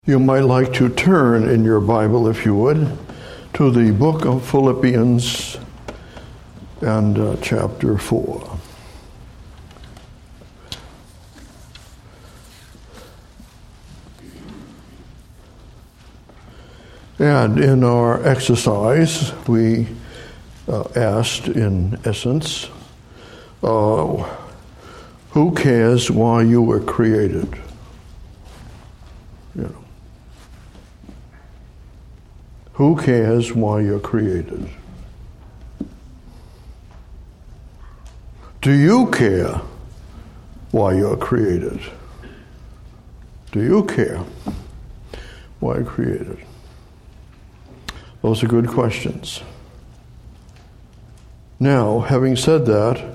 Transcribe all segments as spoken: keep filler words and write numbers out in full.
You might like to turn in your Bible, if you would, to the book of Philippians and uh, chapter four. And in our exercise, we uh, asked, in essence, uh, who cares why you were created? You know. Who cares why you're created? Do you care why you're created? Do you care why you're created? Those are good questions. Now, having said that,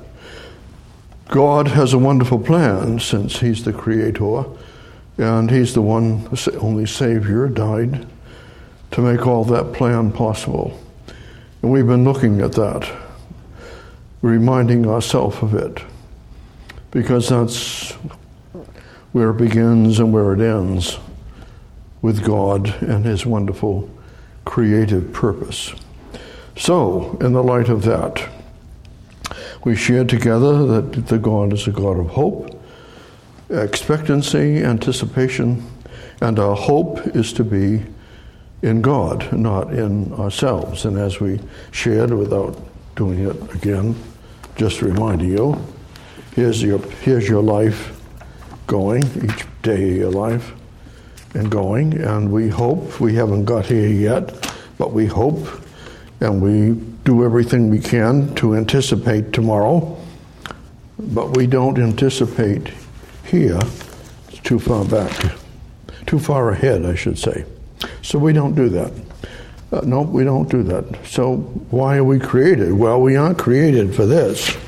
God has a wonderful plan since He's the Creator, and He's the one, the only Savior, died to make all that plan possible. And we've been looking at that, reminding ourselves of it, because that's where it begins and where it ends, with God and His wonderful creative purpose. So, in the light of that, we shared together that the God is a God of hope, expectancy, anticipation, and our hope is to be in God, not in ourselves. And as we shared, without doing it again, just reminding you, here's your here's your life going, each day of your life, and going, and we hope, we haven't got here yet, but we hope, and we do everything we can to anticipate tomorrow, but we don't anticipate here. It's too far back, too far ahead, I should say. So we don't do that. Uh, no, we don't do that. So why are we created? Well, we aren't created for this.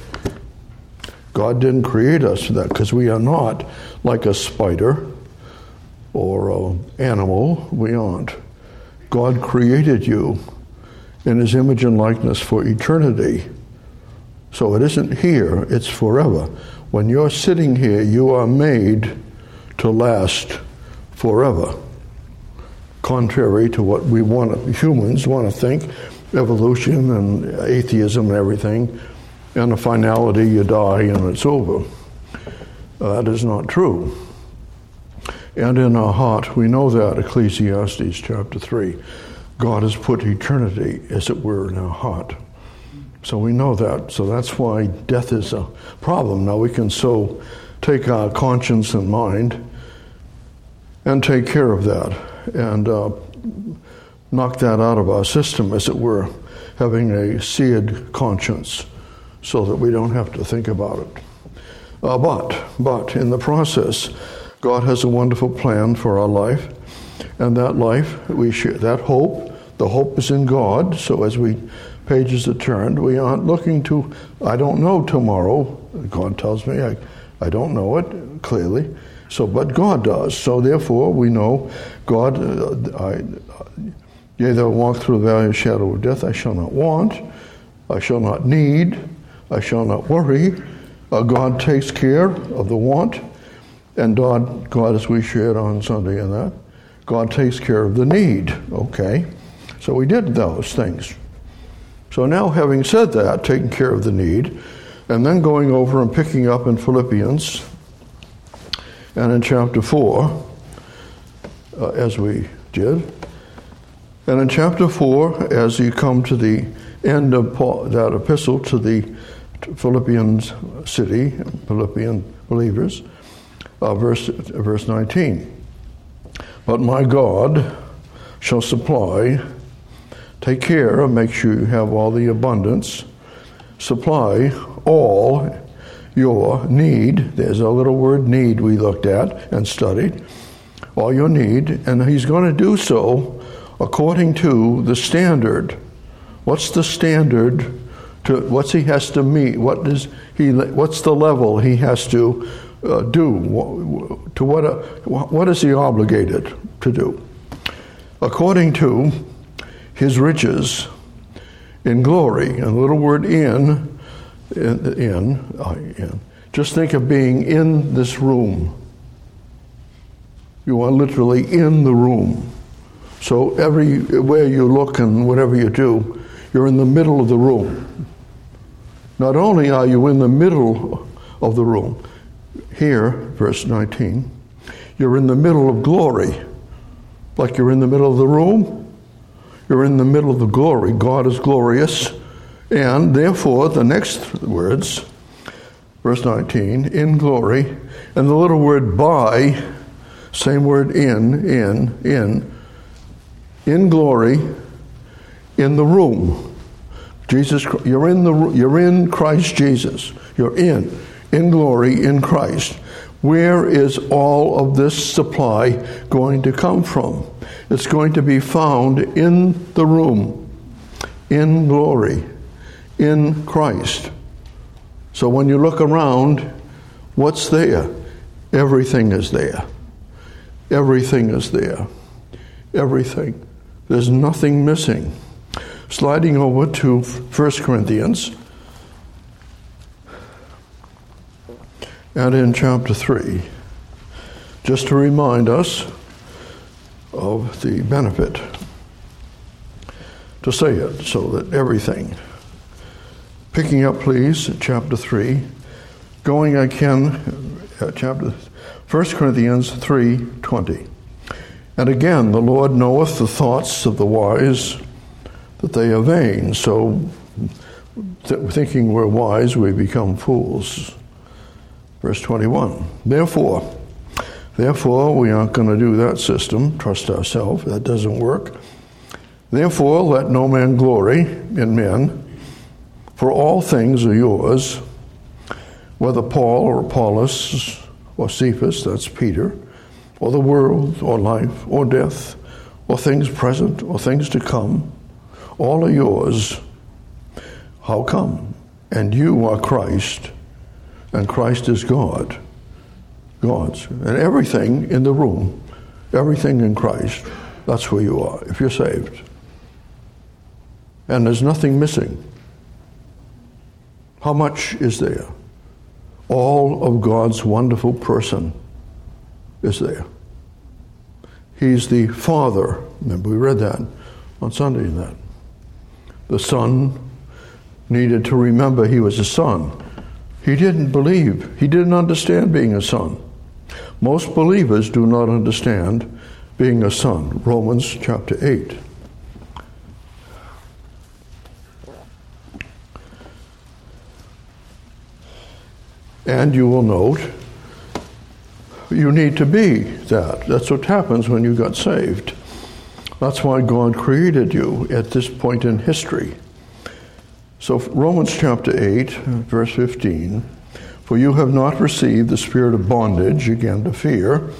God didn't create us for that, because we are not like a spider or an animal. We aren't. God created you in His image and likeness for eternity. So it isn't here, it's forever. When you're sitting here, you are made to last forever. Contrary to what we want, humans want to think, evolution and atheism and everything, and a finality, you die and it's over. Uh, that is not true. And in our heart, we know that, Ecclesiastes chapter three, God has put eternity, as it were, in our heart. So we know that. So that's why death is a problem. Now we can so take our conscience and mind and take care of that, and uh, knock that out of our system, as it were, having a seared conscience so that we don't have to think about it. Uh, but, but in the process, God has a wonderful plan for our life, and that life, we share, that hope, the hope is in God, so as we, pages are turned, we aren't looking to, I don't know tomorrow, God tells me, I, I don't know it clearly, so, but God does. So therefore, we know God, uh, I, yea, though I walk through the valley of the shadow of death, I shall not want, I shall not need, I shall not worry. Uh, God takes care of the want, and God, God, as we shared on Sunday in that, God takes care of the need. Okay, so we did those things. So now, having said that, taking care of the need, and then going over and picking up in Philippians, and in chapter four, uh, as we did, and in chapter four, as you come to the end of Paul, that epistle to the Philippian city, Philippian believers, uh, verse verse nineteen. But my God shall supply, take care, make sure you have all the abundance, supply all your need. There's a little word need we looked at and studied. All your need, and He's going to do so according to the standard. What's the standard to what's He has to meet? What is He? What's the level He has to uh, do? To what? Uh, what is He obligated to do? According to His riches in glory. And the little word in. In, in, uh, in. Just think of being in this room. You are literally in the room. So everywhere you look and whatever you do, you're in the middle of the room. Not only are you in the middle of the room, here, verse nineteen, you're in the middle of glory. Like you're in the middle of the room, you're in the middle of the glory. God is glorious. And therefore, the next words, verse nineteen, in glory, and the little word by, same word in, in, in, in glory, in the room. Jesus, you're in the, you're in Christ Jesus. You're in, in glory, in Christ. Where is all of this supply going to come from? It's going to be found in the room, in glory, in Christ. So when you look around, what's there? Everything is there. Everything is there. Everything. There's nothing missing. Sliding over to First Corinthians, and in chapter three, just to remind us of the benefit to say it, so that everything. Picking up, please, chapter three, going again, uh, chapter First Corinthians three twenty. And again, the Lord knoweth the thoughts of the wise, that they are vain. So, th- thinking we're wise, we become fools. Verse twenty-one. Therefore, therefore, we aren't going to do that system, trust ourselves, that doesn't work. Therefore, let no man glory in men, for all things are yours, whether Paul or Apollos or Cephas, that's Peter, or the world, or life, or death, or things present, or things to come, all are yours. How come? And you are Christ, and Christ is God. God's. And everything in the room, everything in Christ, that's where you are, if you're saved. And there's nothing missing. How much is there? All of God's wonderful person is there. He's the Father. Remember, we read that on Sunday. That the Son needed to remember he was a son. He didn't believe. He didn't understand being a son. Most believers do not understand being a son. Romans chapter eight. And you will note, you need to be that. That's what happens when you got saved. That's why God created you at this point in history. So Romans chapter eight, verse fifteen, for you have not received the spirit of bondage, again to fear,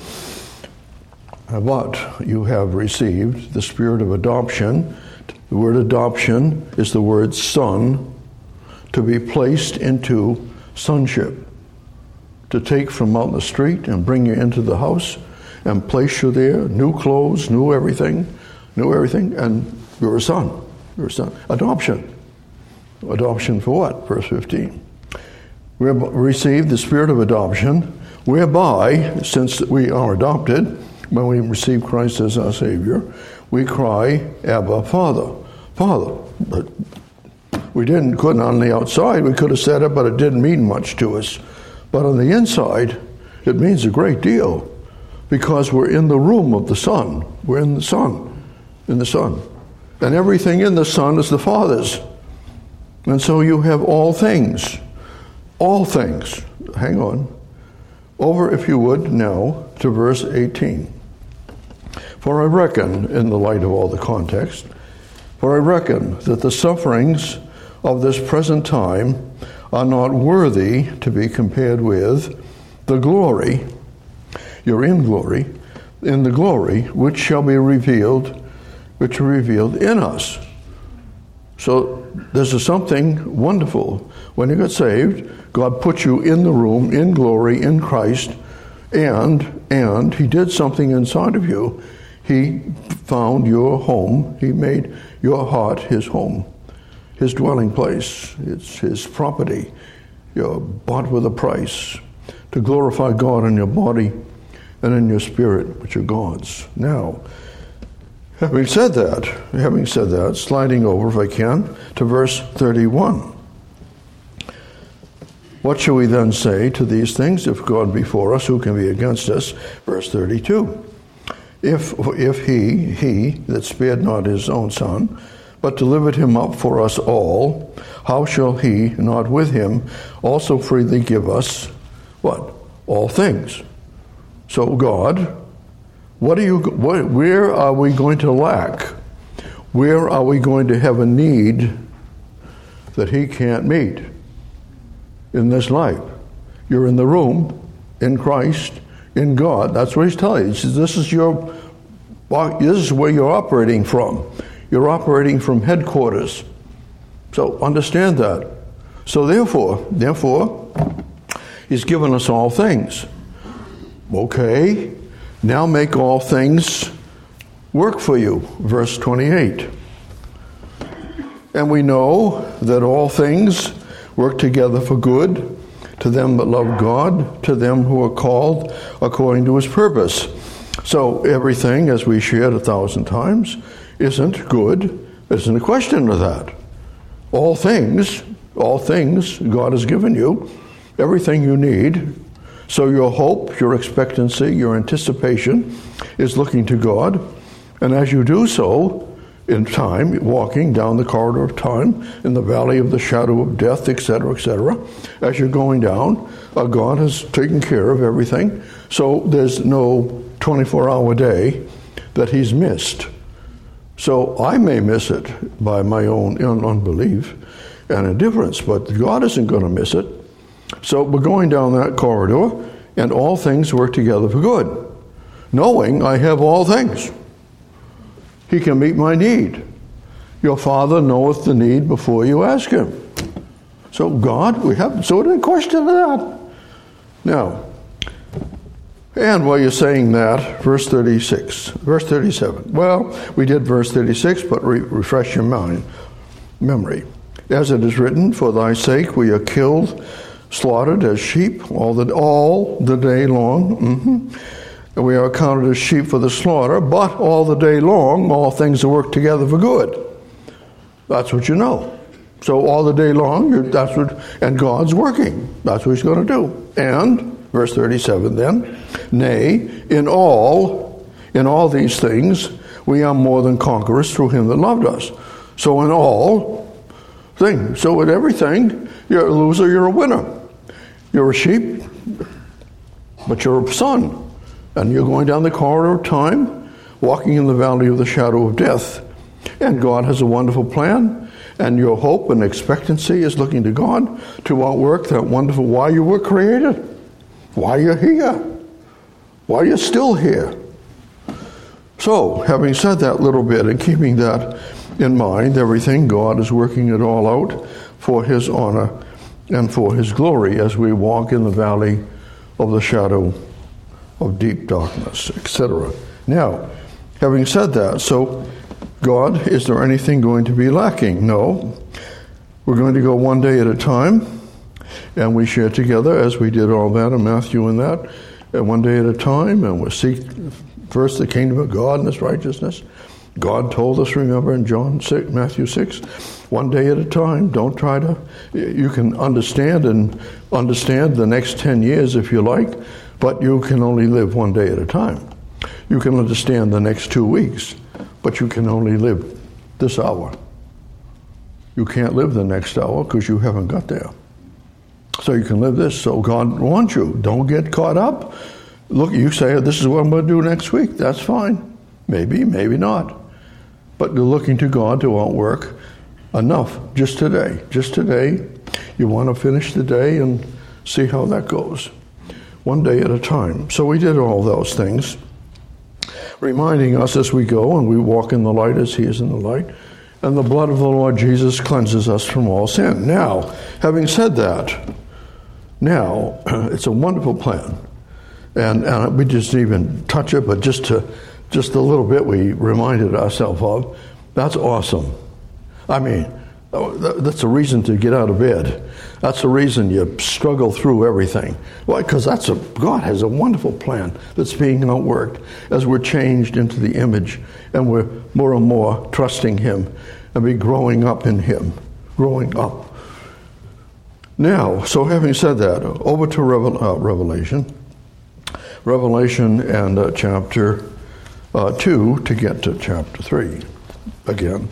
but you have received the spirit of adoption. The word adoption is the word son, to be placed into sonship. To take from out in the street and bring you into the house and place you there, new clothes, new everything, new everything, and you're a son. You're a son. Adoption. Adoption for what? Verse fifteen. We have received the spirit of adoption, whereby, since we are adopted, when we receive Christ as our Savior, we cry, Abba, Father. Father. But we didn't, couldn't on the outside, we could have said it, but it didn't mean much to us. But on the inside, it means a great deal, because we're in the room of the Son. We're in the Son, in the Son. And everything in the Son is the Father's. And so you have all things, all things. Hang on. Over, if you would, now to verse eighteen. For I reckon, in the light of all the context, for I reckon that the sufferings of this present time are not worthy to be compared with the glory, you're in glory, in the glory which shall be revealed, which are revealed in us. So there's something wonderful. When you got saved, God put you in the room, in glory, in Christ, and, and He did something inside of you. He found your home. He made your heart His home. His dwelling place, it's His property. You're bought with a price to glorify God in your body and in your spirit, which are God's. Now, having said that, having said that, sliding over, if I can, to verse thirty-one. What shall we then say to these things? If God be for us, who can be against us? Verse thirty-two. If, if he, he that spared not his own son, but delivered him up for us all, how shall he not with him also freely give us, what? All things. So God, what are you? What, where are we going to lack? Where are we going to have a need that he can't meet in this life? You're in the room, in Christ, in God. That's what he's telling you. He says, this is your, this is where you're operating from. You're operating from headquarters. So understand that. So therefore, therefore, he's given us all things. Okay, now make all things work for you. Verse twenty-eight. And we know that all things work together for good to them that love God, to them who are called according to his purpose. So everything, as we shared a thousand times, isn't good. Isn't a question of that. All things, all things God has given you, everything you need. So your hope, your expectancy, your anticipation is looking to God. And as you do so, in time, walking down the corridor of time, in the valley of the shadow of death, et cetera, et cetera, as you're going down, uh, God has taken care of everything. So there's no twenty-four hour day that he's missed. So I may miss it by my own unbelief and indifference, but God isn't going to miss it. So we're going down that corridor, and all things work together for good, knowing I have all things. He can meet my need. Your Father knoweth the need before you ask him. So God, we have, so no question of that. Now, and while you're saying that, verse thirty-six, verse thirty-seven. Well, we did verse thirty-six, but re- refresh your mind, memory. As it is written, for thy sake we are killed, slaughtered as sheep all the, all the day long. Mm-hmm. And we are accounted as sheep for the slaughter, but all the day long, all things are worked together for good. That's what you know. So all the day long, that's what, and God's working. That's what he's going to do. And, verse thirty-seven then, nay, in all, in all these things, we are more than conquerors through him that loved us. So in all things, so in everything, you're a loser, you're a winner. You're a sheep, but you're a son. And you're going down the corridor of time, walking in the valley of the shadow of death. And God has a wonderful plan, and your hope and expectancy is looking to God to outwork that wonderful why you were created, why you're here, why you're still here. So, having said that little bit and keeping that in mind, everything, God is working it all out for his honor and for his glory as we walk in the valley of the shadow of deep darkness, et cetera. Now, having said that, so God, is there anything going to be lacking? No. We're going to go one day at a time, and we share together as we did all that in Matthew and that, and one day at a time, and we'll seek first the kingdom of God and his righteousness. God told us, remember, in John six, Matthew six, one day at a time. Don't try to, you can understand and understand the next ten years if you like, but you can only live one day at a time. You can understand the next two weeks, but you can only live this hour. You can't live the next hour because you haven't got there. So you can live this. So God wants you. Don't get caught up. Look, you say, this is what I'm going to do next week. That's fine. Maybe, maybe not. But you're looking to God to outwork enough just today. Just today. You want to finish the day and see how that goes. One day at a time. So we did all those things, reminding us as we go and we walk in the light as he is in the light, and the blood of the Lord Jesus cleanses us from all sin. Now, having said that, now, it's a wonderful plan. And, and we just didn't even touch it, but just to, just a little bit we reminded ourselves of. That's awesome. I mean, Oh, that's a reason to get out of bed. That's a reason you struggle through everything. Why? Because that's a God has a wonderful plan that's being outworked as we're changed into the image and we're more and more trusting Him and be growing up in Him, growing up. Now, so having said that, over to Revel- uh, Revelation. Revelation and uh, chapter uh, two to get to chapter three again.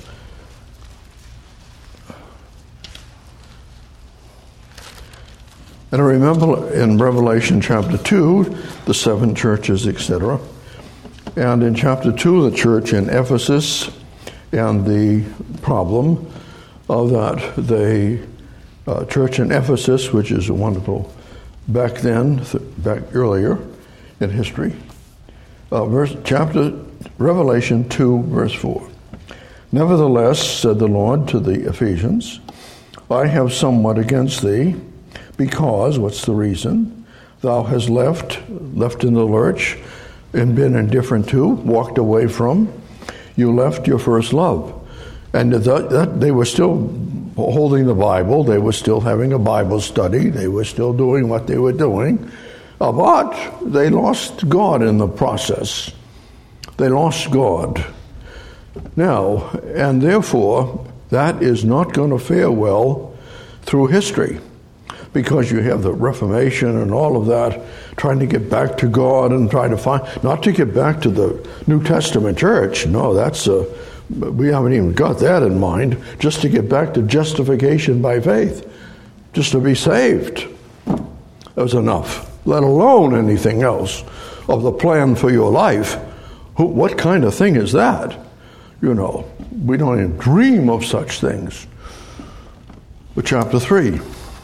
And I remember in Revelation chapter two, the seven churches, et cetera. And in chapter two, the church in Ephesus and the problem of that the uh, church in Ephesus, which is wonderful back then, th- back earlier in history. Uh, verse, chapter Revelation two, verse four. Nevertheless, said the Lord to the Ephesians, I have somewhat against thee, because, what's the reason? Thou hast left, left in the lurch, and been indifferent to, walked away from. You left your first love. And that, that they were still holding the Bible. They were still having a Bible study. They were still doing what they were doing. Uh, but they lost God in the process. They lost God. Now, and therefore, that is not going to fare well through history. Because you have the Reformation and all of that, trying to get back to God and trying to find, not to get back to the New Testament church. No, that's, uh, we haven't even got that in mind. Just to get back to justification by faith. Just to be saved. That was enough. Let alone anything else of the plan for your life. Who, what kind of thing is that? You know, we don't even dream of such things. But chapter three.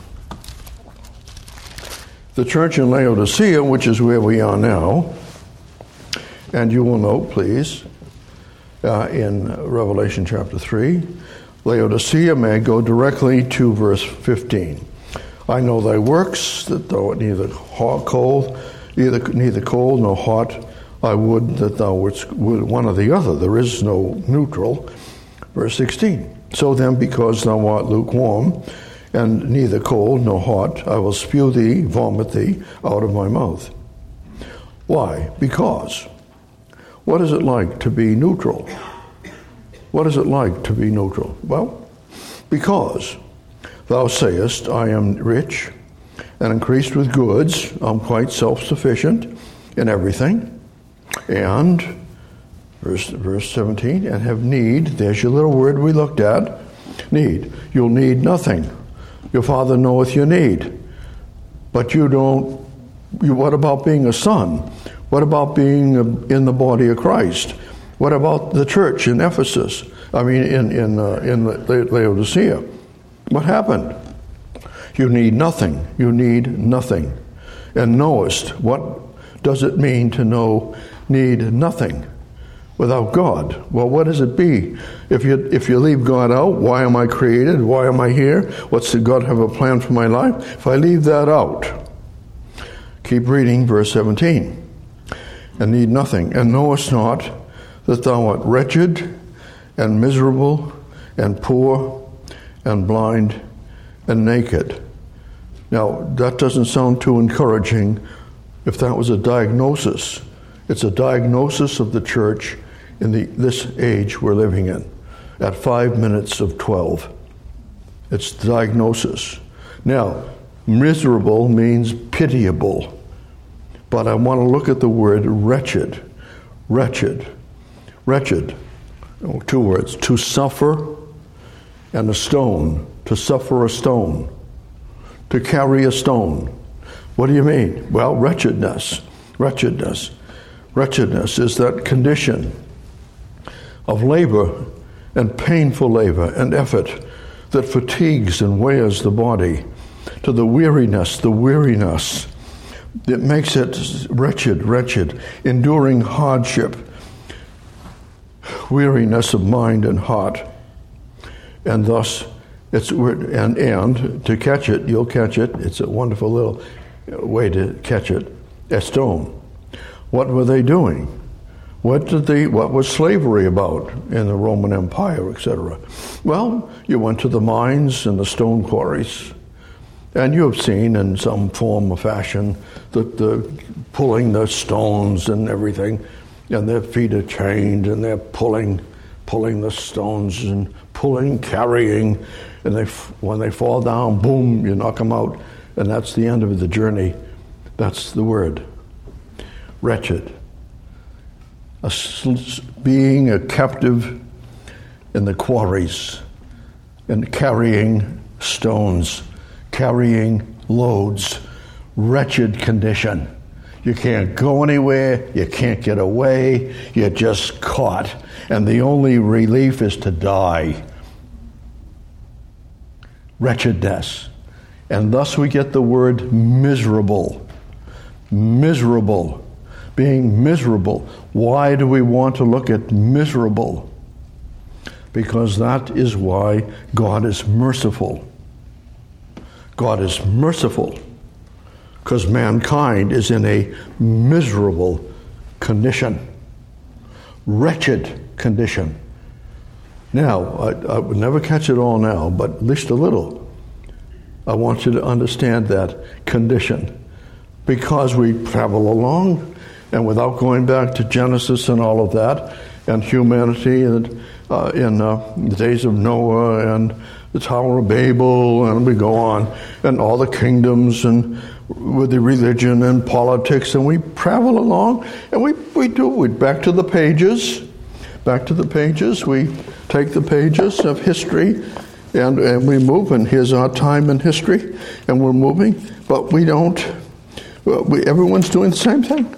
The church in Laodicea, which is where we are now, and you will note, please, uh, in Revelation chapter three, Laodicea may go directly to verse fifteen. I know thy works, that thou art neither hot, cold, either neither cold nor hot. I would that thou wouldst one or the other. There is no neutral. Verse sixteen. So then, because thou art lukewarm, and neither cold nor hot, I will spew thee, vomit thee out of my mouth. Why? Because. What is it like to be neutral? What is it like to be neutral? Well, because thou sayest, I am rich and increased with goods, I'm quite self-sufficient in everything, and, verse, verse seventeen, and have need, there's your little word we looked at, need. You'll need nothing. Your Father knoweth your need. But you don't, you, what about being a son? What about being a, in the body of Christ? What about the church in Ephesus? I mean, in, in, uh, in Laodicea. What happened? You need nothing. You need nothing. And knowest, what does it mean to know need nothing without God? Well, what does it be? If you if you leave God out, why am I created? Why am I here? What's did God have a plan for my life? If I leave that out, keep reading verse seventeen. And need nothing, and knowest not that thou art wretched and miserable and poor and blind and naked. Now, that doesn't sound too encouraging if that was a diagnosis. It's a diagnosis of the church in the this age we're living in, at five minutes of twelve. It's diagnosis. Now, miserable means pitiable, but I want to look at the word wretched. Wretched. Wretched. Oh, two words. To suffer and a stone. To suffer a stone. To carry a stone. What do you mean? Well, wretchedness. Wretchedness. Wretchedness is that condition of labor and painful labor and effort that fatigues and wears the body to the weariness, the weariness that makes it wretched, wretched, enduring hardship, weariness of mind and heart, and thus it's and and to catch it, you'll catch it. It's a wonderful little way to catch it. A stone. What were they doing? What did they, what was slavery about in the Roman Empire, et cetera? Well, you went to the mines and the stone quarries, and you have seen in some form or fashion that the pulling the stones and everything, and their feet are chained, and they're pulling, pulling the stones and pulling, carrying, and they, when they fall down, boom, you knock them out, and that's the end of the journey. That's the word. Wretched. A, being a captive in the quarries and carrying stones, carrying loads, wretched condition. You can't go anywhere, you can't get away, you're just caught, and the only relief is to die. Wretchedness. And thus we get the word miserable. Miserable. Being miserable. Why do we want to look at miserable? Because that is why God is merciful. God is merciful because mankind is in a miserable condition, wretched condition. Now, I, I would never catch it all now, but at least a little. I want you to understand that condition because we travel along. And without going back to Genesis and all of that, and humanity and, uh, in uh, the days of Noah and the Tower of Babel, and we go on, and all the kingdoms and with the religion and politics, and we travel along, and we, we do, we back to the pages, back to the pages, we take the pages of history, and, and we move, and here's our time in history, and we're moving, but we don't, we, everyone's doing the same thing.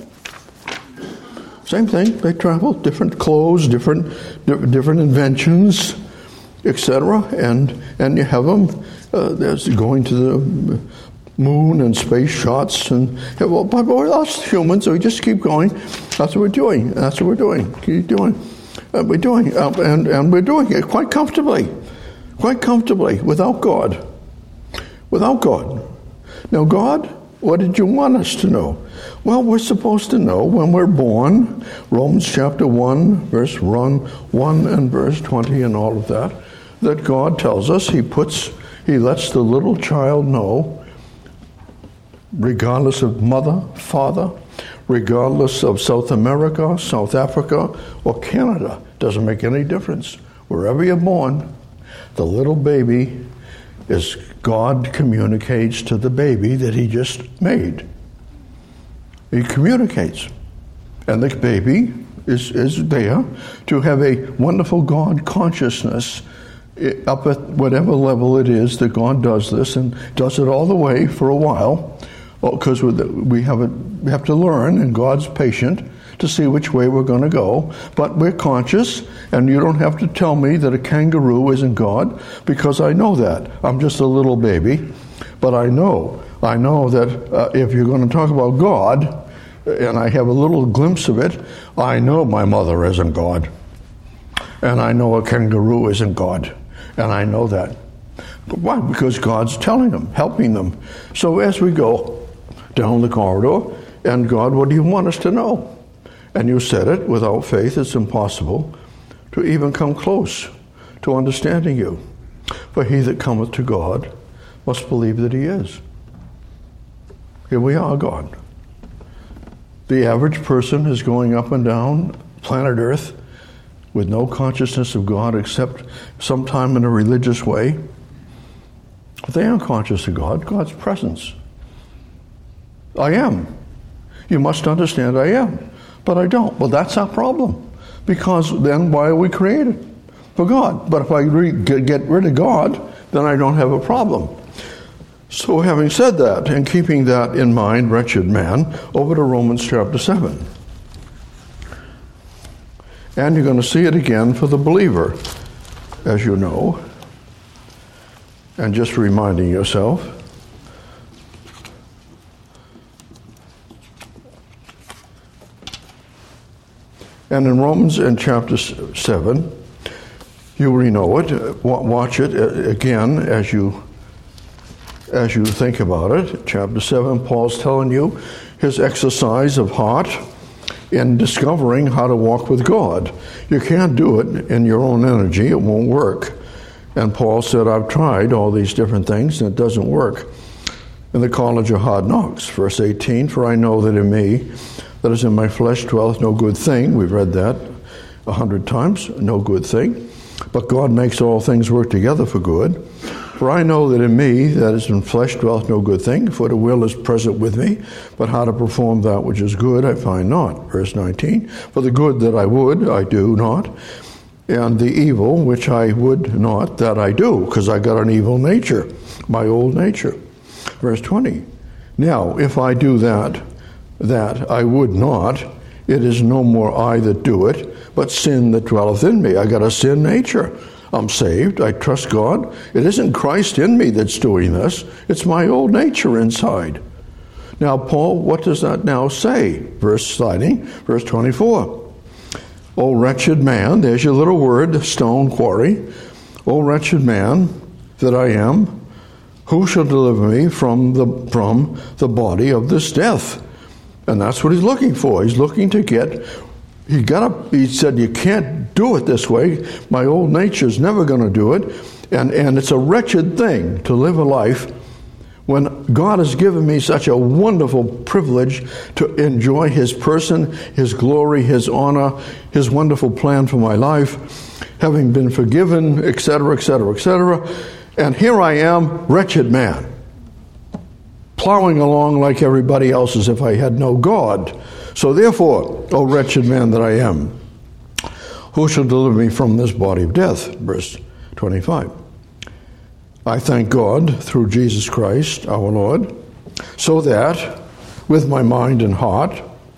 Same thing. They travel, different clothes, different different inventions, et cetera. And and you have them. Uh, there's going to the moon and space shots, and well, but we're us humans, so we just keep going. That's what we're doing. That's what we're doing. Keep doing. Uh, we're doing, uh, and and we're doing it quite comfortably, quite comfortably, without God. Without God. Now, God, what did you want us to know? Well, we're supposed to know when we're born, Romans chapter one, verse one and verse twenty and all of that, that God tells us, he puts, he lets the little child know, regardless of mother, father, regardless of South America, South Africa, or Canada, doesn't make any difference. Wherever you're born, the little baby is, God communicates to the baby that he just made. He communicates. And the baby is, is there to have a wonderful God consciousness up at whatever level it is that God does this, and does it all the way for a while, because we have, a, we have to learn, and God's patient to see which way we're going to go. But we're conscious, and you don't have to tell me that a kangaroo isn't God, because I know that. I'm just a little baby, but I know. I know that uh, if you're going to talk about God, and I have a little glimpse of it, I know my mother isn't God. And I know a kangaroo isn't God. And I know that. But why? Because God's telling them, helping them. So as we go down the corridor, and God, what do you want us to know? And you said it, without faith it's impossible to even come close to understanding you. For he that cometh to God must believe that he is. Here we are, God. The average person is going up and down planet Earth with no consciousness of God except sometime in a religious way. They aren't conscious of God, God's presence. I am. You must understand I am. But I don't. Well, that's our problem. Because then why are we created? For God. But if I re- get rid of God, then I don't have a problem. So having said that, and keeping that in mind, wretched man, over to Romans chapter seven. And you're going to see it again for the believer, as you know. And just reminding yourself. And in Romans in chapter seven, you already know it. Watch it again as you as you think about it. Chapter seven, Paul's telling you his exercise of heart in discovering how to walk with God. You can't do it in your own energy. It won't work. And Paul said, I've tried all these different things, and it doesn't work. In the college of hard knocks, verse eighteen, for I know that in me, that is in my flesh, dwelleth no good thing. We've read that a hundred times, no good thing. But God makes all things work together for good. For I know that in me, that is in flesh, dwelleth no good thing, for the will is present with me, but how to perform that which is good I find not. Verse nineteen, for the good that I would, I do not, and the evil which I would not, that I do, because I got an evil nature, my old nature. Verse twenty, now if I do that, that I would not, it is no more I that do it, but sin that dwelleth in me. I got a sin nature. I'm saved. I trust God. It isn't Christ in me that's doing this. It's my old nature inside. Now, Paul, what does that now say? Verse sliding, verse twenty-four. O wretched man, there's your little word, stone quarry. O wretched man that I am, who shall deliver me from the from the body of this death? And that's what he's looking for. He's looking to get, he got up, he said, you can't do it this way. My old nature's never going to do it. And, and it's a wretched thing to live a life when God has given me such a wonderful privilege to enjoy his person, his glory, his honor, his wonderful plan for my life, having been forgiven, et cetera, et cetera, et cetera. And here I am, wretched man, plowing along like everybody else as if I had no God. So therefore, O wretched man that I am, who shall deliver me from this body of death? Verse twenty-five. I thank God through Jesus Christ our Lord, so that with my mind and heart,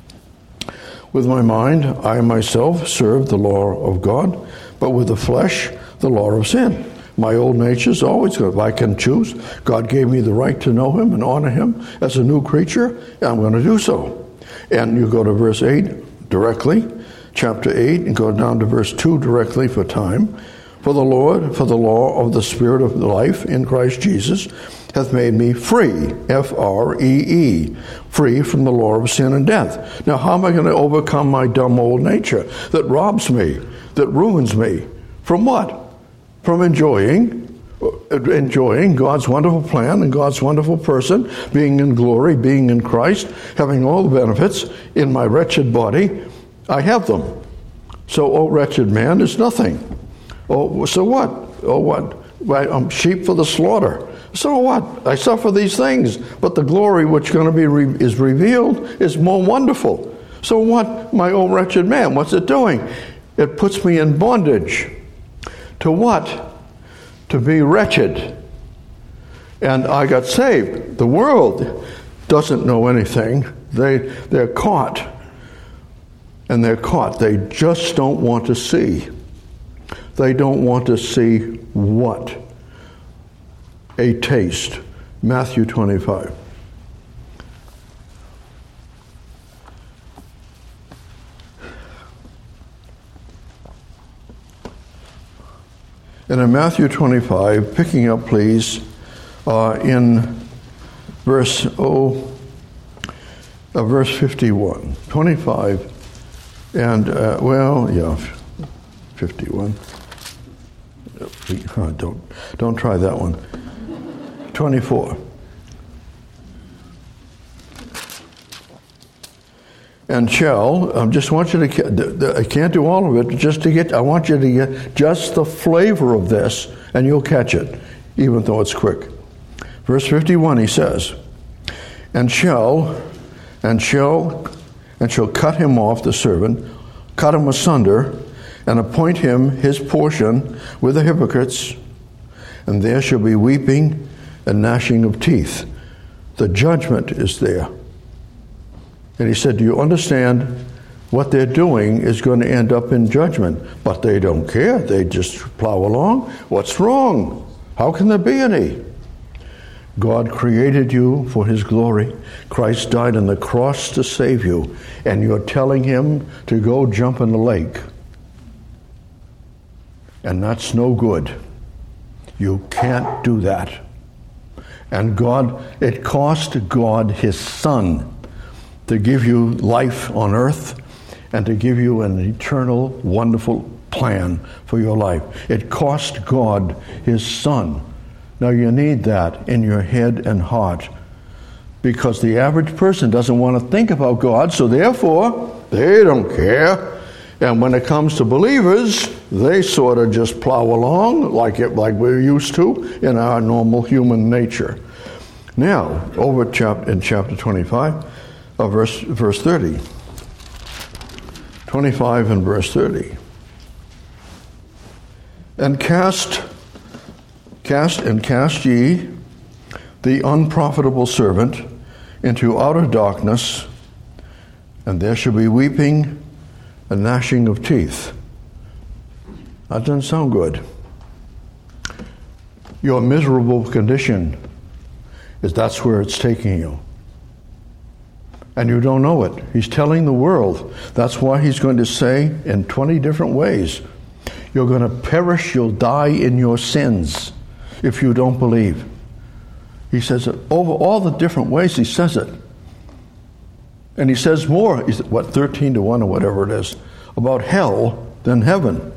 with my mind I myself serve the law of God, but with the flesh the law of sin. My old nature is always good. If I can choose, God gave me the right to know him and honor him as a new creature, and I'm going to do so. And you go to verse eight directly, chapter eight, and go down to verse two directly for time. For the Lord, for the law of the Spirit of life in Christ Jesus hath made me free, F R E E, free from the law of sin and death. Now, how am I going to overcome my dumb old nature that robs me, that ruins me? From what? From enjoying, enjoying God's wonderful plan and God's wonderful person, being in glory, being in Christ, having all the benefits in my wretched body. I have them. So, oh, wretched man is nothing. Oh, so what? Oh, what? I'm sheep for the slaughter. So what? I suffer these things, but the glory which going to be re- is revealed is more wonderful. So what, my old wretched man? What's it doing? It puts me in bondage. To what? To be wretched. And I got saved. The world doesn't know anything. They, they're caught. And they're caught. They just don't want to see. They don't want to see what? A taste. Matthew twenty-five. And in Matthew twenty-five, picking up, please, uh, in verse oh, uh, verse fifty-one, twenty-five, and uh, well, yeah, fifty-one. Uh, don't don't try that one. twenty-four. And shall, I just want you to, I can't do all of it, just to get, I want you to get just the flavor of this, and you'll catch it, even though it's quick. Verse fifty-one, he says, and shall, and shall, and shall cut him off, the servant, cut him asunder, and appoint him his portion with the hypocrites, and there shall be weeping and gnashing of teeth. The judgment is there. And he said, do you understand what they're doing is going to end up in judgment? But they don't care. They just plow along. What's wrong? How can there be any? God created you for his glory. Christ died on the cross to save you. And you're telling him to go jump in the lake. And that's no good. You can't do that. And God, it cost God his son to give you life on earth, and to give you an eternal, wonderful plan for your life. It cost God his Son. Now you need that in your head and heart, because the average person doesn't want to think about God, so therefore they don't care. And when it comes to believers, they sort of just plow along like it, like we're used to in our normal human nature. Now, over chap- in chapter twenty-five, uh, verse verse thirty. twenty-five and verse thirty. And cast, cast and cast ye the unprofitable servant into outer darkness, and there shall be weeping and gnashing of teeth. That doesn't sound good. Your miserable condition is that's where it's taking you. And you don't know it. He's telling the world. That's why he's going to say in twenty different ways, you're going to perish, you'll die in your sins if you don't believe. He says it over all the different ways he says it. And he says more, he's, what, thirteen to one or whatever it is, about hell than heaven.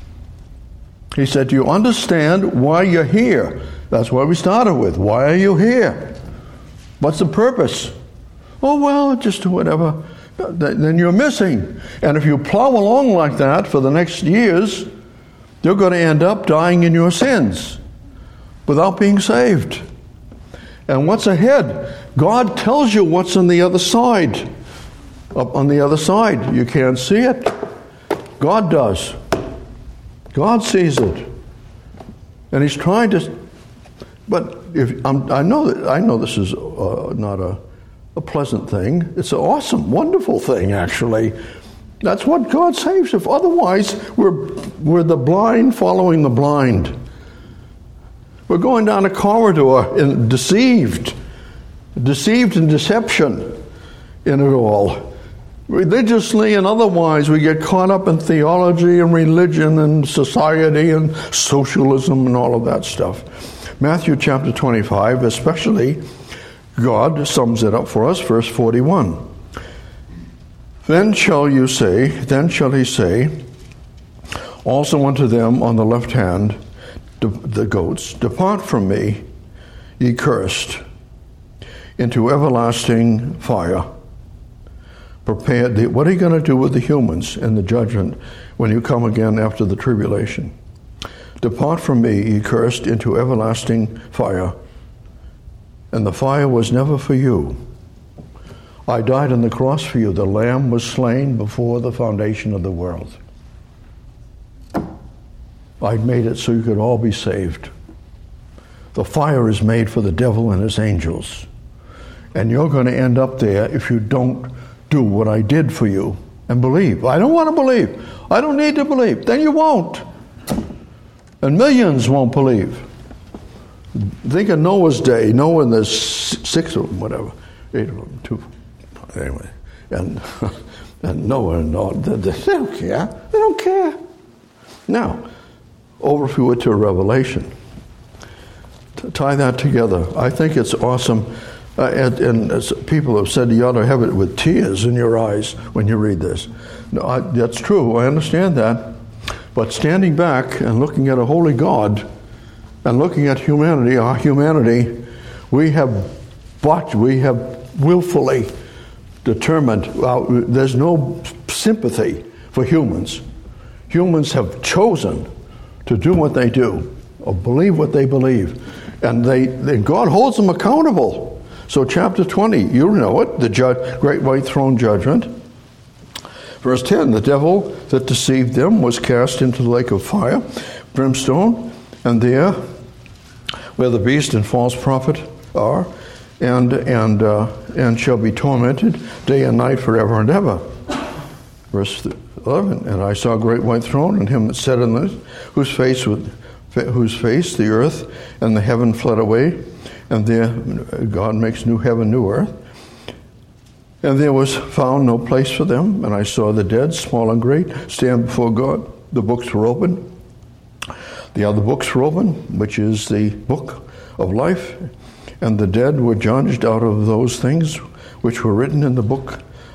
He said, do you understand why you're here? That's why we started with. Why are you here? What's the purpose? Oh, well, just whatever. Then you're missing. And if you plow along like that for the next years, you're going to end up dying in your sins without being saved. And what's ahead? God tells you what's on the other side. Up on the other side. You can't see it. God does. God sees it. And he's trying to... But if I'm, I know that I know this is uh, not a, a pleasant thing. It's an awesome, wonderful thing, actually. That's what God saves us. Otherwise, we're we're the blind following the blind. We're going down a corridor and deceived, deceived and deception in it all. Religiously and otherwise, we get caught up in theology and religion and society and socialism and all of that stuff. Matthew chapter twenty-five, especially, God sums it up for us, verse forty-one. Then shall you say, then shall he say, also unto them on the left hand, the goats, depart from me, ye cursed, into everlasting fire. Prepared. The, what are you going to do with the humans in the judgment when you come again after the tribulation? Depart from me, ye cursed, into everlasting fire. And the fire was never for you. I died on the cross for you. The Lamb was slain before the foundation of the world. I made it so you could all be saved. The fire is made for the devil and his angels. And you're going to end up there if you don't do what I did for you and believe. I don't want to believe. I don't need to believe. Then you won't. And millions won't believe. Think of Noah's day. Noah and there's six of them, whatever. Eight of them, two. Anyway. And, and Noah and all. They, they don't care. They don't care. Now, over if we were to Revelation. To tie that together. I think it's awesome. Uh, and, and as people have said, you ought to have it with tears in your eyes when you read this. No, I, that's true. I understand that. But standing back and looking at a holy God and looking at humanity, our humanity, we have bought, we have willfully determined, well, there's no sympathy for humans. Humans have chosen to do what they do or believe what they believe. And they, they God holds them accountable. So chapter twenty, you know it, the judge, great white throne judgment. Verse ten, the devil that deceived them was cast into the lake of fire, brimstone, and there where the beast and false prophet are, and and uh, and shall be tormented day and night forever and ever. Verse eleven, and I saw a great white throne, and him that sat in it, whose face was, whose face the earth and the heaven fled away, and there God makes new heaven, new earth. And there was found no place for them, and I saw the dead, small and great, stand before God. The books were open. The other books were open, which is the book of life, and the dead were judged out of those things which were written in the book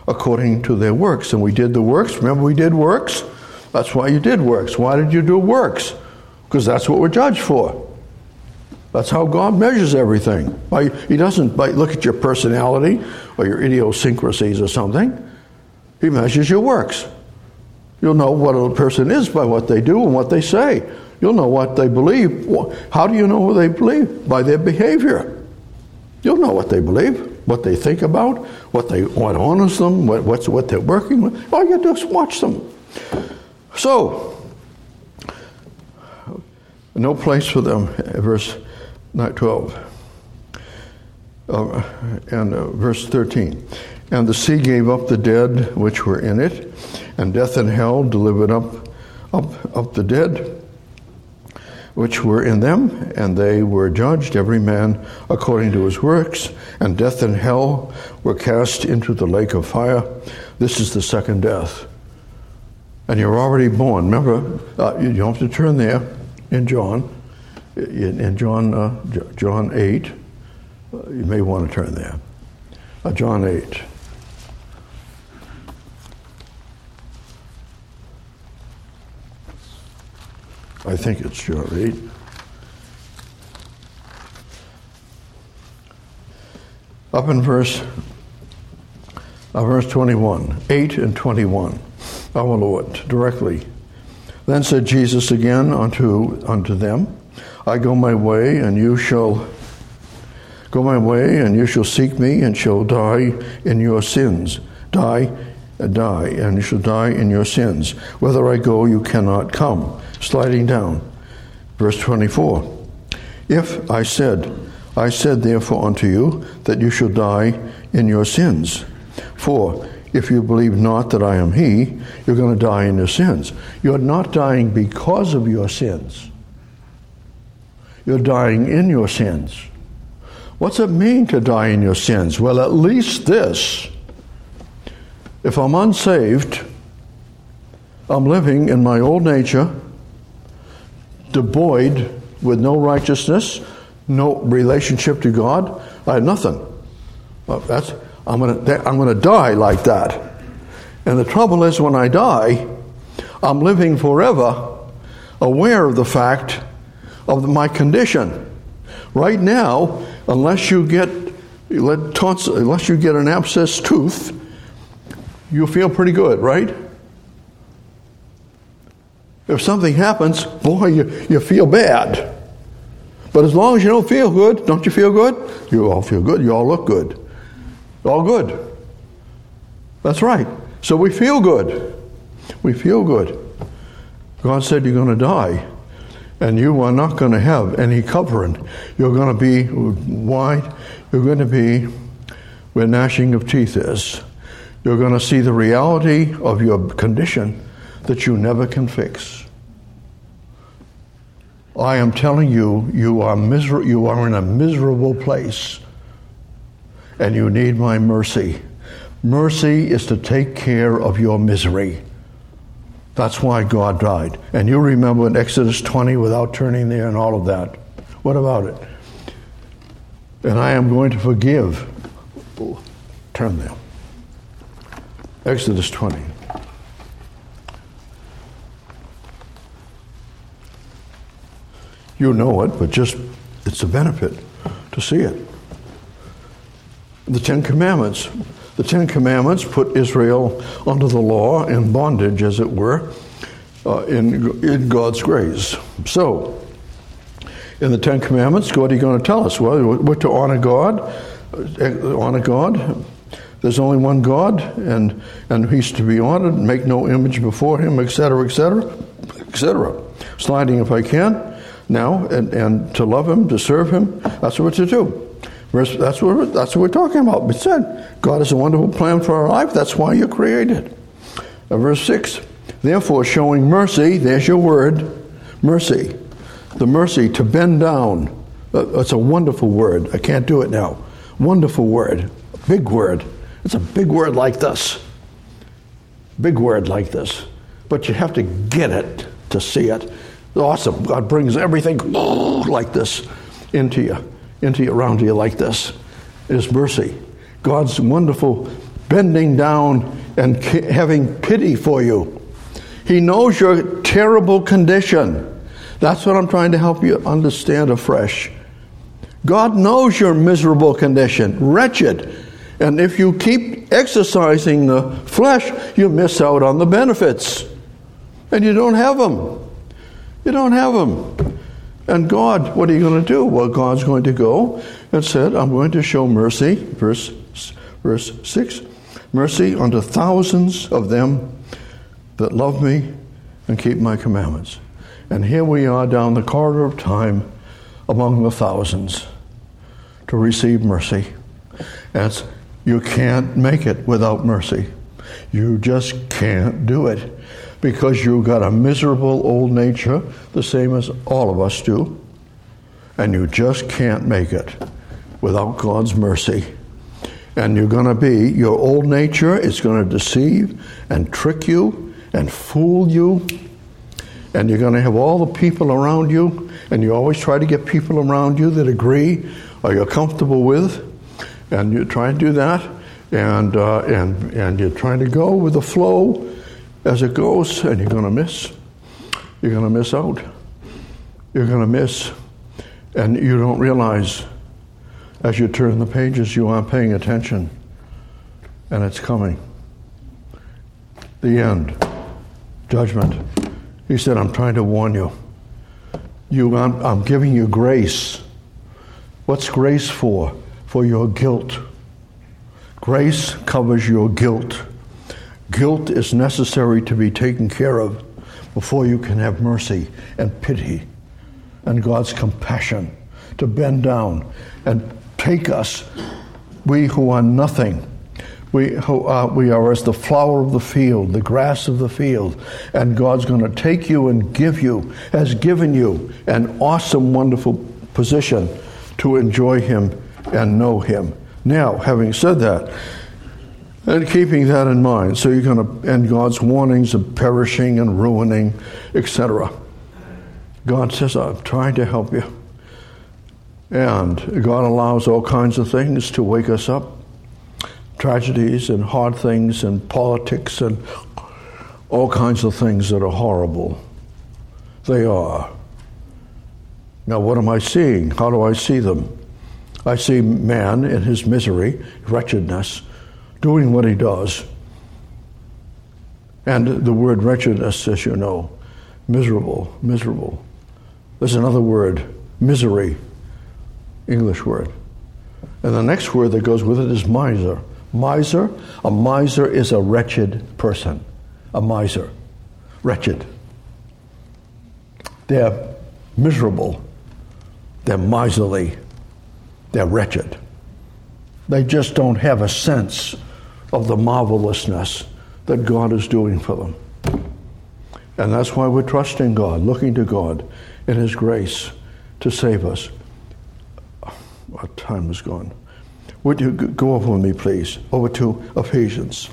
according to their works. And we did the works. Remember, we did works? That's why you did works. Why did you do works? Because that's what we're judged for. That's how God measures everything. By, he doesn't by, look at your personality or your idiosyncrasies or something. He measures your works. You'll know what a person is by what they do and what they say. You'll know what they believe. How do you know what they believe? By their behavior. You'll know what they believe, what they think about, what they what honors them, what what's what they're working with. All you do is watch them. So, no place for them. Verse twelve uh, and uh, verse thirteen. And the sea gave up the dead which were in it, and death and hell delivered up up up the dead which were in them, and they were judged, every man according to his works, and death and hell were cast into the lake of fire. This is the second death. And you're already born. Remember, uh, you don't have to turn there in John, in, in John uh, John eight. Uh, you may want to turn there. Uh, John eight. I think it's John eight. Up in verse, uh, verse twenty-one, eight and twenty-one, our Lord, directly. Then said Jesus again unto unto them, I go my way, and you shall go my way, and you shall seek me, and shall die in your sins. Die, uh, die, and you shall die in your sins. Whether I go, you cannot come. Sliding down, verse twenty-four. If I said, I said therefore unto you, that you shall die in your sins. For if you believe not that I am he, you're going to die in your sins. You're not dying because of your sins. You're dying in your sins. What's it mean to die in your sins? Well, at least this. If I'm unsaved, I'm living in my old nature, devoid, with no righteousness, no relationship to God. I have nothing. Well, that's I'm gonna I'm gonna die like that. And the trouble is, when I die, I'm living forever aware of the fact of my condition. Right now, unless you get unless you get an abscess tooth, you feel pretty good, right? If something happens, boy, you, you feel bad. But as long as you don't feel good, don't you feel good? You all feel good. You all look good. All good. That's right. So we feel good. We feel good. God said you're going to die, and you are not going to have any covering. You're going to be white. You're going to be where gnashing of teeth is. You're going to see the reality of your condition that you never can fix. I am telling you, you are miser- you are in a miserable place, and you need my mercy. Mercy is to take care of your misery. That's why God died. And you remember in Exodus twenty, without turning there and all of that. What about it? And I am going to forgive. Oh, turn there. Exodus twenty. You know it, but just it's a benefit to see it. The Ten Commandments. The Ten Commandments put Israel under the law, in bondage, as it were, uh, in, in God's grace. So, in the Ten Commandments, what are you going to tell us? Well, we're to honor God, uh, honor God. There's only one God, and and He's to be honored. Make no image before Him, et cetera, et cetera, et cetera. Sliding, if I can. Now, and, and to love Him, to serve Him, that's what we're to do. That's what, we're, that's what we're talking about. It said, God has a wonderful plan for our life. That's why you're created. Uh, verse six, therefore showing mercy, there's your word, mercy. The mercy to bend down. Uh, it's a wonderful word. I can't do it now. Wonderful word. Big word. It's a big word like this. Big word like this. But you have to get it to see it. Awesome. God brings everything like this into you, into you, around you like this. It is mercy. God's wonderful bending down and having pity for you. He knows your terrible condition. That's what I'm trying to help you understand afresh. God knows your miserable condition, wretched. And if you keep exercising the flesh, you miss out on the benefits. And you don't have them. You don't have them. And God, what are you going to do? Well, God's going to go and said, I'm going to show mercy, verse, verse six, mercy unto thousands of them that love me and keep my commandments. And here we are down the corridor of time among the thousands to receive mercy. And you can't make it without mercy. You just can't do it because you've got a miserable old nature, the same as all of us do, and you just can't make it without God's mercy. And you're going to be, your old nature is going to deceive and trick you and fool you, and you're going to have all the people around you, and you always try to get people around you that agree or you're comfortable with, and you try to do that, and uh, and and you're trying to go with the flow as it goes, and you're going to miss. You're going to miss out. You're going to miss, and you don't realize as you turn the pages you aren't paying attention, and it's coming. The end. Judgment. He said, I'm trying to warn you. You, I'm, I'm giving you grace. What's grace for? For your guilt. Grace covers your guilt. Guilt is necessary to be taken care of before you can have mercy and pity and God's compassion to bend down and take us, we who are nothing. We who are, we are as the flower of the field, the grass of the field, and God's going to take you and give you, has given you an awesome, wonderful position to enjoy Him and know Him. Now, having said that, and keeping that in mind, so you're going to, and God's warnings of perishing and ruining, et cetera. God says, I'm trying to help you. And God allows all kinds of things to wake us up. Tragedies and hard things and politics and all kinds of things that are horrible. They are. Now, what am I seeing? How do I see them? I see man in his misery, wretchedness, doing what he does. And the word wretchedness, as you know, miserable, miserable. There's another word, misery, English word. And the next word that goes with it is miser. Miser, a miser is a wretched person. A miser, wretched. They're miserable. They're miserly. They're wretched. They just don't have a sense of the marvelousness that God is doing for them. And that's why we're trusting God, looking to God in His grace to save us. Our time is gone. Would you go over with me, please, over to Ephesians.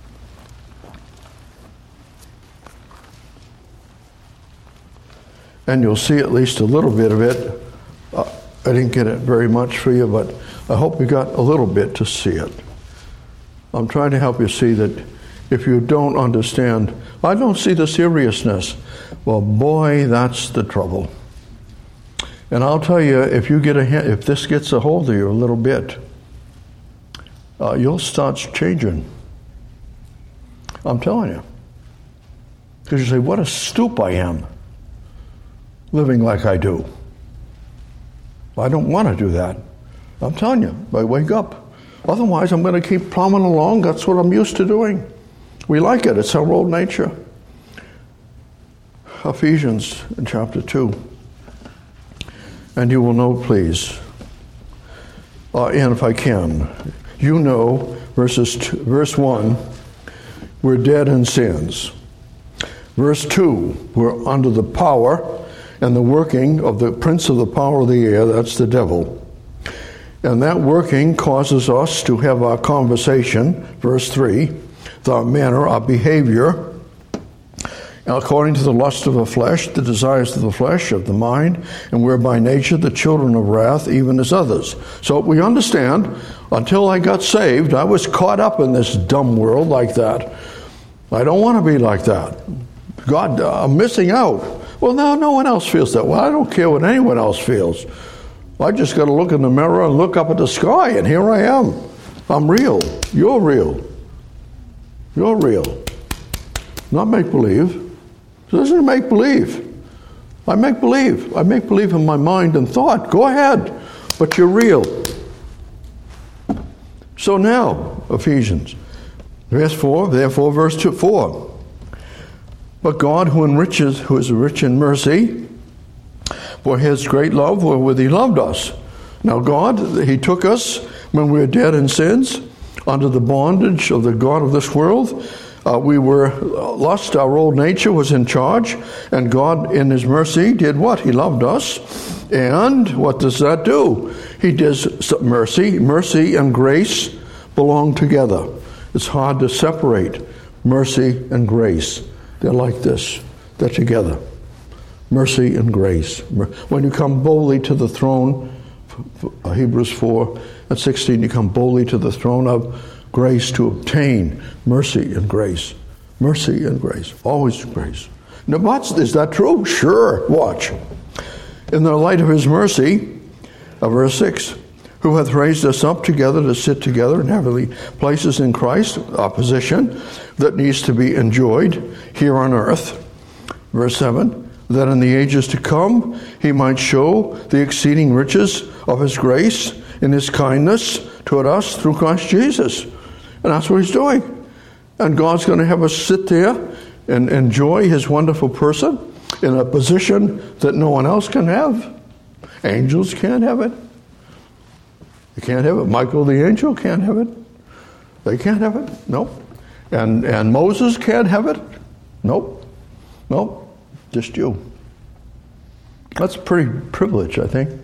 And you'll see at least a little bit of it. Uh, I didn't get it very much for you, but I hope you got a little bit to see it. I'm trying to help you see that if you don't understand, I don't see the seriousness. Well, boy, that's the trouble. And I'll tell you, if you get a if this gets a hold of you a little bit, uh, you'll start changing. I'm telling you. Because you say, what a stoop I am, living like I do. I don't want to do that. I'm telling you, I wake up. Otherwise, I'm going to keep plumbing along. That's what I'm used to doing. We like it. It's our old nature. Ephesians in chapter two. And you will know, please, uh, and if I can, you know, verses two, verse one, we're dead in sins. Verse two, we're under the power and the working of the prince of the power of the air, that's the devil. And that working causes us to have our conversation, verse three, our manner, our behavior, according to the lust of the flesh, the desires of the flesh, of the mind, and we're by nature the children of wrath, even as others. So we understand, until I got saved, I was caught up in this dumb world like that. I don't want to be like that. God, I'm missing out. Well, now no one else feels that way. I don't care what anyone else feels. I just got to look in the mirror and look up at the sky, and here I am. I'm real. You're real. You're real. Not make-believe. This isn't make-believe. I make-believe. I make-believe in my mind and thought. Go ahead. But you're real. So now, Ephesians. Verse four, therefore, verse two, four. But God, who enriches, who is rich in mercy, for his great love wherewith he loved us. Now God, he took us when we were dead in sins, under the bondage of the God of this world. Uh, we were lost, our old nature was in charge, and God in his mercy did what? He loved us. And what does that do? He does mercy. Mercy and grace belong together. It's hard to separate mercy and grace. They're like this. They're together. Mercy and grace. When you come boldly to the throne, Hebrews four and sixteen, you come boldly to the throne of grace to obtain mercy and grace. Mercy and grace. Always grace. Now, what's, is that true? Sure. Watch. In the light of his mercy, uh, verse six, who hath raised us up together to sit together in heavenly places in Christ, a position that needs to be enjoyed here on earth. Verse seven, that in the ages to come he might show the exceeding riches of his grace in his kindness toward us through Christ Jesus. And that's what he's doing. And God's going to have us sit there and enjoy his wonderful person in a position that no one else can have. Angels can't have it. They can't have it. Michael the angel can't have it. They can't have it. Nope. And and Moses can't have it. Nope. Nope. Just you. That's a pretty privilege, I think.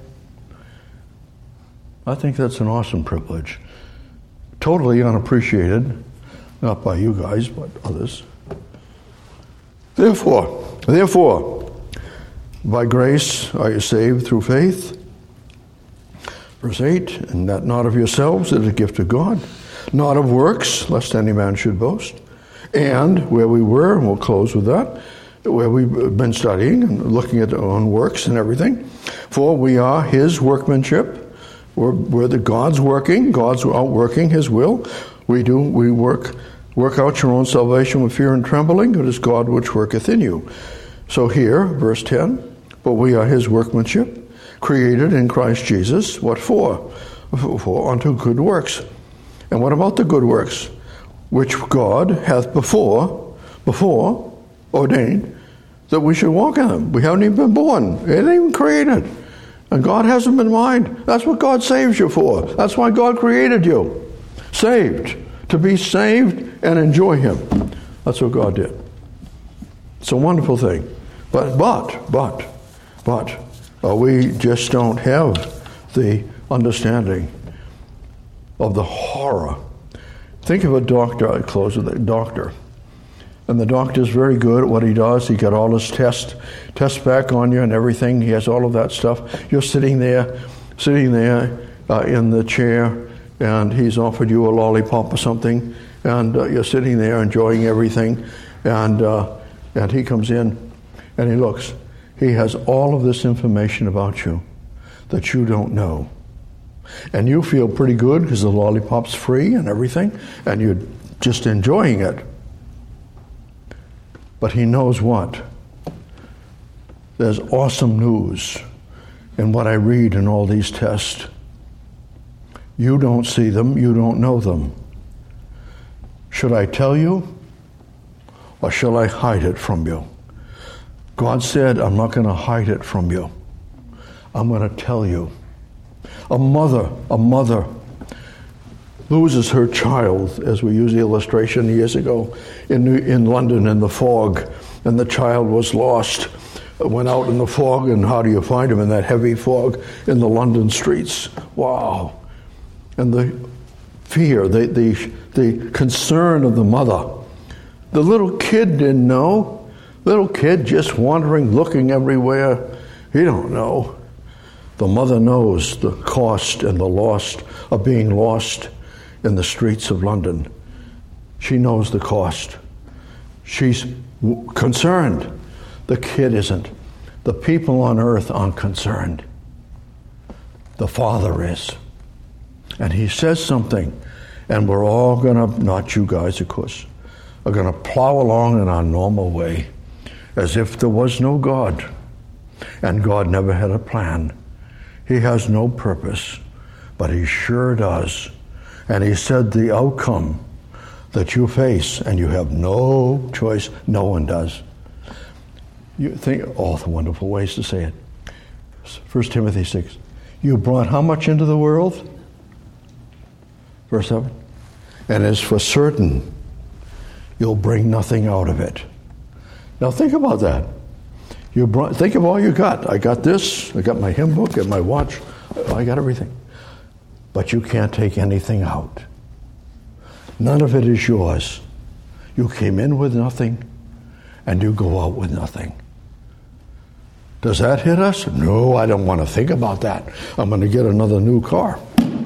I think that's an awesome privilege. Totally unappreciated, not by you guys, but others. Therefore, therefore, by grace are you saved through faith. Verse eight, and that not of yourselves, it is a gift of God, not of works, lest any man should boast. And where we were, and we'll close with that, where we've been studying and looking at our own works and everything. For we are his workmanship. We're, we're the God's working. God's out working his will. We do, we work work out your own salvation with fear and trembling. It is God which worketh in you. So here, verse ten, but we are his workmanship, created in Christ Jesus. What for? For unto good works. And what about the good works? Which God hath before, before ordained that we should walk in them. We haven't even been born. It ain't even created. And God has them in mind. That's what God saves you for. That's why God created you. Saved. To be saved and enjoy him. That's what God did. It's a wonderful thing. But, but, but, but, uh, we just don't have the understanding of the horror. Think of a doctor. I close with a doctor. And the doctor's very good at what he does. He got all his tests, tests back on you and everything. He has all of that stuff. You're sitting there, sitting there uh, in the chair, and he's offered you a lollipop or something, and uh, you're sitting there enjoying everything, and uh, and he comes in, and he looks. He has all of this information about you that you don't know. And you feel pretty good because the lollipop's free and everything, and you're just enjoying it. But he knows what? There's awesome news in what I read in all these tests. You don't see them, you don't know them. Should I tell you, or shall I hide it from you? God said, I'm not going to hide it from you. I'm going to tell you. A mother, a mother loses her child, as we used the illustration years ago, in New, in London in the fog, and the child was lost. Went out in the fog, and how do you find him in that heavy fog in the London streets? Wow. And the fear, the, the, the concern of the mother. The little kid didn't know Little kid just wandering, looking everywhere. He don't know. The mother knows the cost and the loss of being lost in the streets of London. She knows the cost. She's w- concerned. The kid isn't. The people on earth aren't concerned. The Father is. And he says something, and we're all going to, not you guys, of course, are going to plow along in our normal way as if there was no God. And God never had a plan. He has no purpose, but he sure does. And he said the outcome that you face, and you have no choice, no one does. You think all the wonderful ways to say it. First Timothy six. You brought how much into the world? Verse seven. And as for certain, you'll bring nothing out of it. Now think about that. You brought, think of all you got. I got this, I got my hymn book, I got my watch, I got everything. But you can't take anything out. None of it is yours. You came in with nothing, and you go out with nothing. Does that hit us? No, I don't want to think about that. I'm going to get another new car.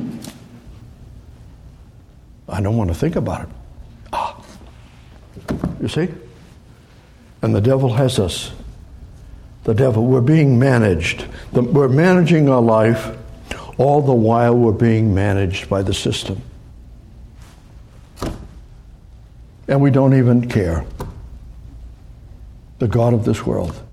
I don't want to think about it. Ah. You see? And the devil has us. The devil, we're being managed. The, we're managing our life, all the while we're being managed by the system. And we don't even care. The God of this world.